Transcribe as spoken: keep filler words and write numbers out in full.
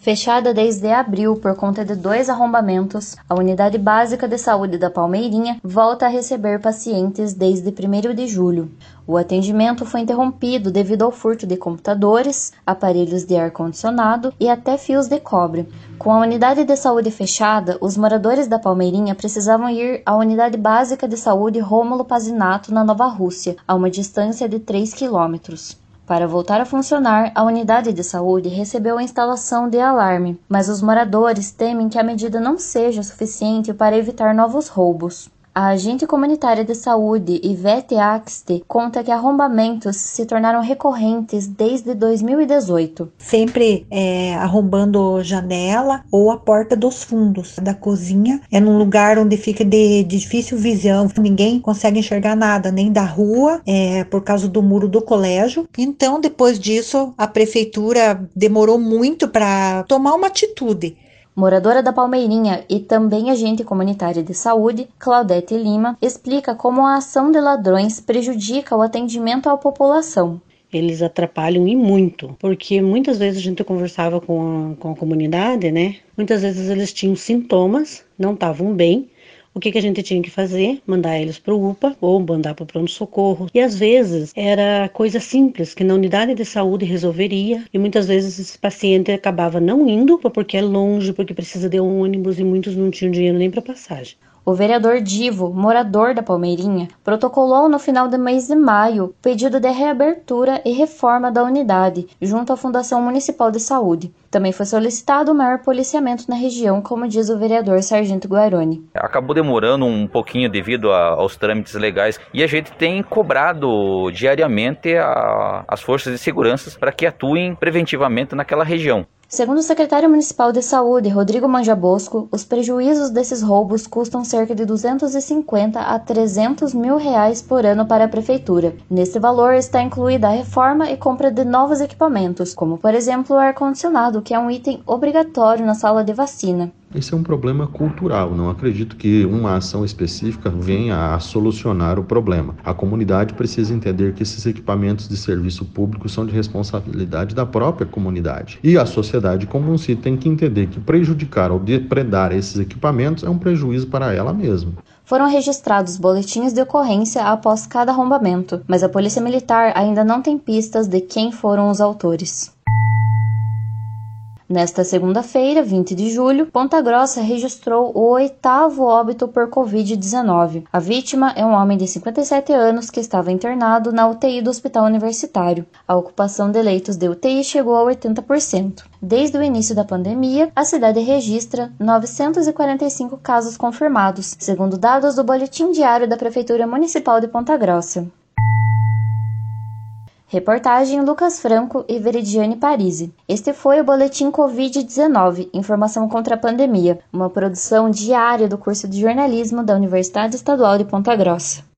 Fechada desde abril por conta de dois arrombamentos, a Unidade Básica de Saúde da Palmeirinha volta a receber pacientes desde primeiro de julho. O atendimento foi interrompido devido ao furto de computadores, aparelhos de ar-condicionado e até fios de cobre. Com a unidade de saúde fechada, os moradores da Palmeirinha precisavam ir à Unidade Básica de Saúde Rômulo Pazinato, na Nova Rússia, a uma distância de três quilômetros. Para voltar a funcionar, a unidade de saúde recebeu a instalação de alarme, mas os moradores temem que a medida não seja suficiente para evitar novos roubos. A agente comunitária de saúde, Ivete Axte, conta que arrombamentos se tornaram recorrentes desde dois mil e dezoito. Sempre é, arrombando janela ou a porta dos fundos da cozinha. É num lugar onde fica de, de difícil visão, ninguém consegue enxergar nada, nem da rua, é, por causa do muro do colégio. Então, depois disso, a prefeitura demorou muito para tomar uma atitude. Moradora da Palmeirinha e também agente comunitária de saúde, Claudete Lima, explica como a ação de ladrões prejudica o atendimento à população. Eles atrapalham e muito, porque muitas vezes a gente conversava com a, com a comunidade, né? Muitas vezes eles tinham sintomas, não estavam bem. O que, que a gente tinha que fazer? Mandar eles para o U P A ou mandar para o pronto-socorro. E às vezes era coisa simples que na unidade de saúde resolveria. E muitas vezes esse paciente acabava não indo porque é longe, porque precisa de um ônibus e muitos não tinham dinheiro nem para passagem. O vereador Divo, morador da Palmeirinha, protocolou no final do mês de maio pedido de reabertura e reforma da unidade, junto à Fundação Municipal de Saúde. Também foi solicitado o maior policiamento na região, como diz o vereador Sargento Guaroni. Acabou demorando um pouquinho devido a, aos trâmites legais e a gente tem cobrado diariamente a, as forças de segurança para que atuem preventivamente naquela região. Segundo o secretário municipal de saúde, Rodrigo Manjabosco, os prejuízos desses roubos custam cerca de duzentos e cinquenta a trezentos mil reais por ano para a prefeitura. Nesse valor está incluída a reforma e compra de novos equipamentos, como por exemplo o ar-condicionado, que é um item obrigatório na sala de vacina. Esse é um problema cultural, não acredito que uma ação específica venha a solucionar o problema. A comunidade precisa entender que esses equipamentos de serviço público são de responsabilidade da própria comunidade. E a sociedade como um si tem que entender que prejudicar ou depredar esses equipamentos é um prejuízo para ela mesma. Foram registrados boletins de ocorrência após cada arrombamento, mas a Polícia Militar ainda não tem pistas de quem foram os autores. Nesta segunda-feira, vinte de julho, Ponta Grossa registrou o oitavo óbito por covid dezenove. A vítima é um homem de cinquenta e sete anos que estava internado na U T I do Hospital Universitário. A ocupação de leitos de U T I chegou a oitenta por cento. Desde o início da pandemia, a cidade registra novecentos e quarenta e cinco casos confirmados, segundo dados do Boletim Diário da Prefeitura Municipal de Ponta Grossa. Reportagem Lucas Franco e Veridiane Parisi. Este foi o Boletim covid dezenove, Informação contra a Pandemia, uma produção diária do curso de jornalismo da Universidade Estadual de Ponta Grossa.